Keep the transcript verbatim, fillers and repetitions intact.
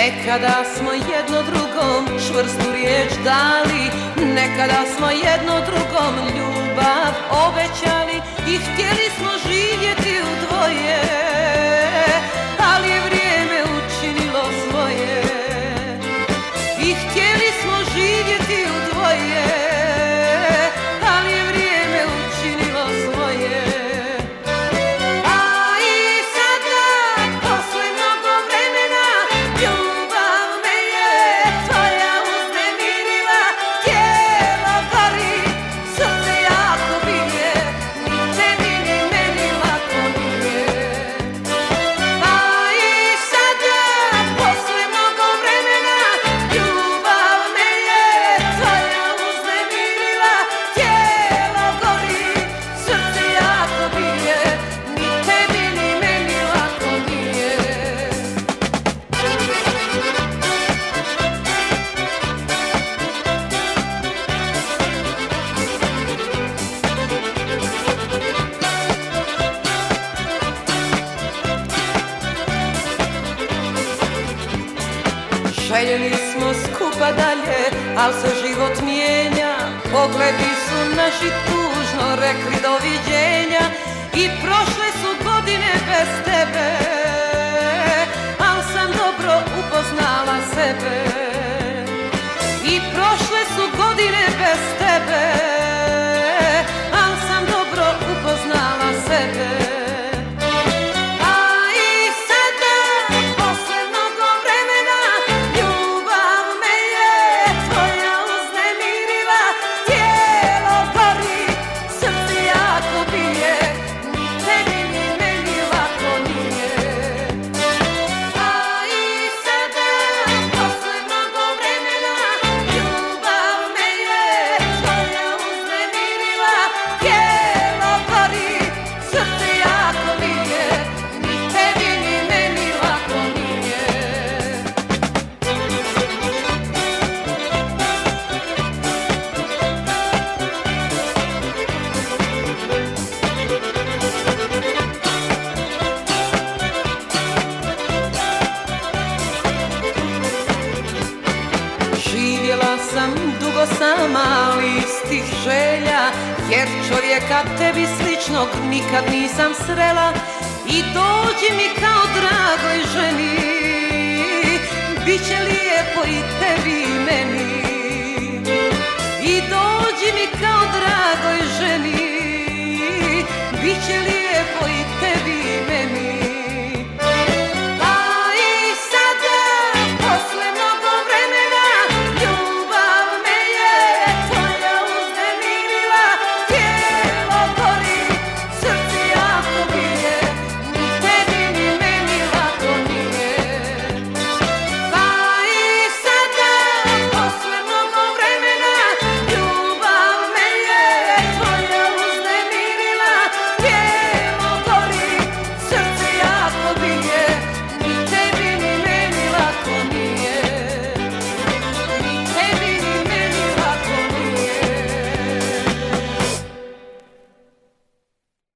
Nekada smo jedno drugom čvrstu riječ dali, nekada smo jedno drugom ljubav obećali i htjeli smo živjeti u dvoje, ali je vrijeme učinilo svoje. I htjeli smo živjeti u dvoje, ali je vrijeme učinilo svoje. Željeli smo skupa dalje, al se život mijenja. Pogledi su naši tužno rekli doviđenja. I prošle su godine bez tebe, al sam dobro upoznala sebe. I prošle su godine bez tebe, al sam dobro upoznala sebe. Živjela sam dugo sama, ali istih želja, jer čovjeka tebi sličnog nikad nisam srela. I dođi mi kao dragoj ženi, bit će lijepo i tebi i meni. I dođi mi kao dragoj ženi, bit će lijepo